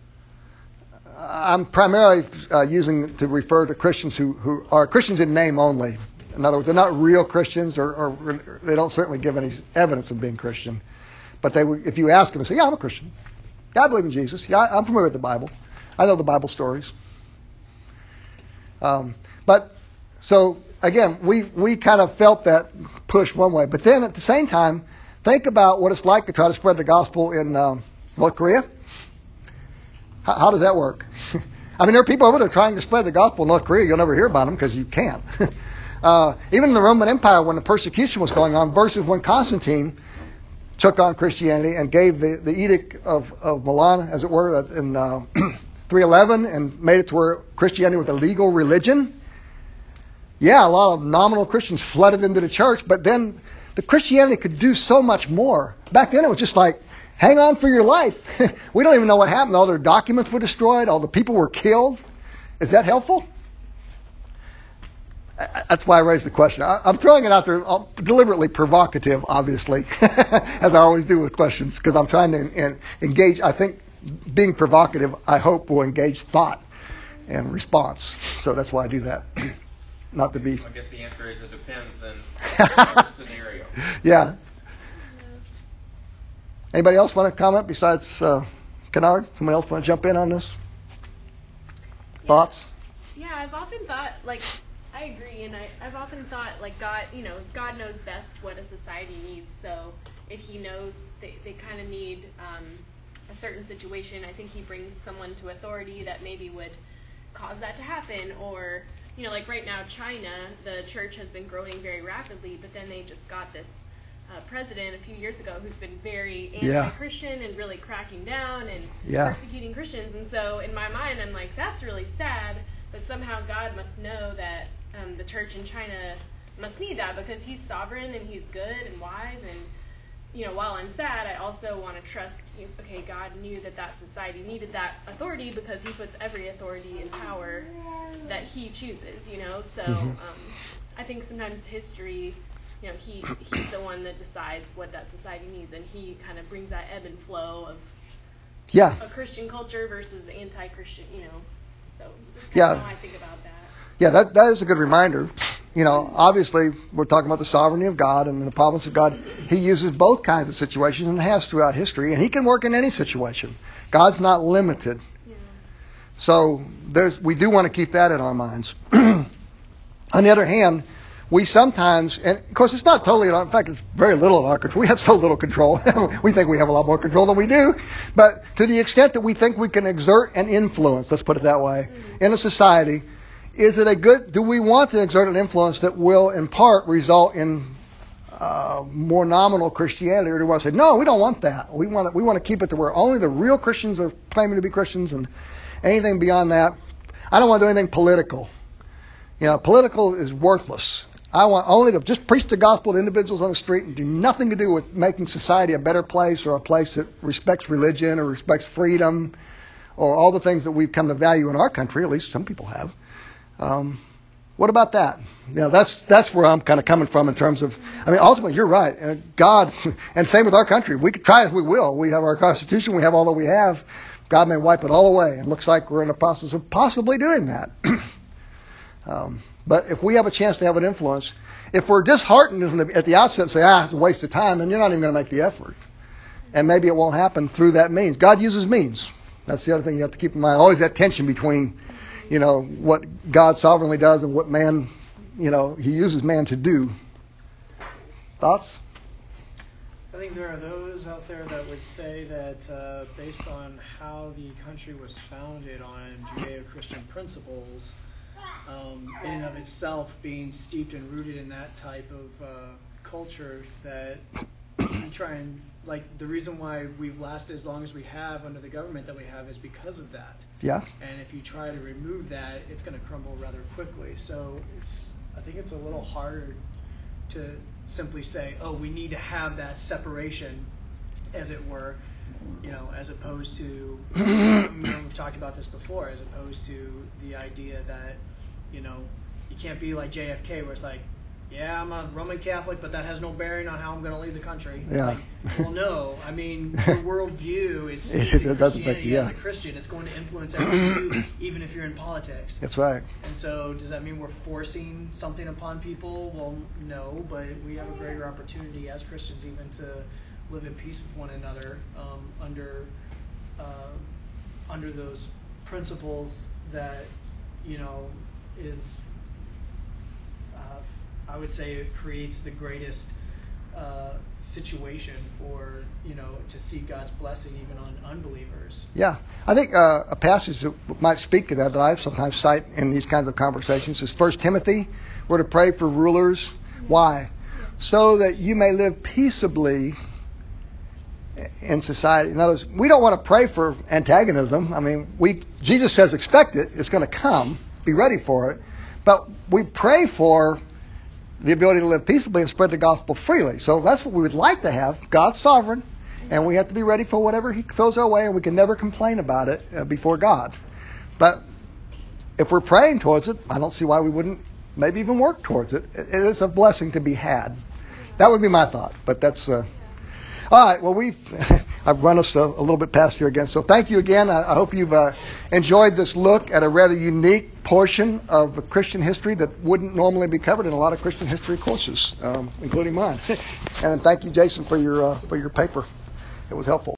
I'm primarily uh, using to refer to Christians who, who are Christians in name only. In other words, they're not real Christians, or, or they don't certainly give any evidence of being Christian. But they, would, if you ask them and say, yeah, I'm a Christian. Yeah, I believe in Jesus. Yeah, I'm familiar with the Bible. I know the Bible stories. Um, but so again, we we kind of felt that push one way. But then at the same time, think about what it's like to try to spread the gospel in um, North Korea. How, how does that work? I mean, there are people over there trying to spread the gospel in North Korea. You'll never hear about them because you can't. uh, even in the Roman Empire, when the persecution was going on, versus when Constantine took on Christianity and gave the, the Edict of, of Milan, as it were, in uh, three eleven, and made it to where Christianity was a legal religion. Yeah, a lot of nominal Christians flooded into the church, but then the Christianity could do so much more. Back then it was just like, hang on for your life. We don't even know what happened. All their documents were destroyed. All the people were killed. Is that helpful? That's why I raised the question. I'm throwing it out there deliberately provocative, obviously, as I always do with questions, because I'm trying to engage. I think being provocative, I hope, will engage thought and response. So that's why I do that. Not to be... I guess the answer is it depends on the scenario. Yeah. Anybody else want to comment besides uh, Kennard? Somebody else want to jump in on this? Yeah. Thoughts? Yeah, I've often thought, like, I agree, and I, I've often thought, like, God, you know, God knows best what a society needs, so if he knows they, they kind of need um, a certain situation, I think he brings someone to authority that maybe would cause that to happen, or, you know, like right now, China, the church has been growing very rapidly, but then they just got this uh, president a few years ago who's been very anti-Christian yeah. and really cracking down and yeah. persecuting Christians, and so in my mind, I'm like, that's really sad, but somehow God must know that um, the church in China must need that because he's sovereign and he's good and wise, and you know, while I'm sad, I also want to trust, okay, God knew that that society needed that authority because he puts every authority and power that he chooses, you know, so mm-hmm. um, I think sometimes history, you know, he he's the one that decides what that society needs, and he kind of brings that ebb and flow of Yeah. a Christian culture versus anti-Christian, you know. So that's kind Yeah. of how I think about that. Yeah, that that is a good reminder. You know, obviously we're talking about the sovereignty of God and the providence of God. He uses both kinds of situations and has throughout history, and he can work in any situation. God's not limited. Yeah. So there's we do want to keep that in our minds. On the other hand, we sometimes, and of course it's not totally, in fact it's very little in our control. We have so little control. We think we have a lot more control than we do. But to the extent that we think we can exert an influence, let's put it that way, in a society, is it a good, do we want to exert an influence that will in part result in uh, more nominal Christianity, or do we want to say, no, we don't want that. We want to, we want to keep it to where only the real Christians are claiming to be Christians, and anything beyond that, I don't want to do anything political. You know, political is worthless. I want only to just preach the gospel to individuals on the street and do nothing to do with making society a better place or a place that respects religion or respects freedom or all the things that we've come to value in our country, at least some people have. Um, what about that? You know, that's that's where I'm kind of coming from in terms of, I mean, ultimately, you're right. Uh, God, and same with our country. We could try as we will. We have our Constitution. We have all that we have. God may wipe it all away. It looks like we're in the process of possibly doing that. um, but if we have a chance to have an influence, if we're disheartened at the outset and say, ah, it's a waste of time, then you're not even going to make the effort. And maybe it won't happen through that means. God uses means. That's the other thing you have to keep in mind. Always that tension between, you know, what God sovereignly does and what man, you know, he uses man to do. Thoughts? I think there are those out there that would say that uh, based on how the country was founded on Judeo-Christian principles, um, in and of itself being steeped and rooted in that type of uh, culture, that you try and, like, the reason why we've lasted as long as we have under the government that we have is because of that. Yeah. And if you try to remove that, it's going to crumble rather quickly. So it's, I think it's a little harder to simply say, oh, we need to have that separation, as it were, you know, as opposed to, you know, we've talked about this before, as opposed to the idea that, you know, you can't be like J F K where it's like, yeah, I'm a Roman Catholic, but that has no bearing on how I'm going to lead the country. Yeah. Like, well, no. I mean, your worldview is It steeped in doesn't Christianity think- yeah. as a Christian. It's going to influence everything you do, even if you're in politics. That's right. And so does that mean we're forcing something upon people? Well, no, but we have a greater opportunity as Christians even to live in peace with one another um, under uh, under those principles that, you know, is, uh, I would say it creates the greatest uh, situation for, you know, to see God's blessing even on unbelievers. Yeah. I think uh, a passage that might speak to that that I sometimes cite in these kinds of conversations is First Timothy. We're to pray for rulers. Why? So that you may live peaceably in society. In other words, we don't want to pray for antagonism. I mean, we Jesus says expect it. It's going to come. Be ready for it. But we pray for the ability to live peaceably and spread the gospel freely. So that's what we would like to have. God's sovereign, and we have to be ready for whatever he throws our way, and we can never complain about it uh, before God. But if we're praying towards it, I don't see why we wouldn't maybe even work towards it. It is a blessing to be had. That would be my thought, but that's... Uh, all right, well, we've I've run us a, a little bit past here again. So thank you again. I, I hope you've uh, enjoyed this look at a rather unique portion of Christian history that wouldn't normally be covered in a lot of Christian history courses, um, including mine. And thank you, Jason, for your uh, for your paper. It was helpful.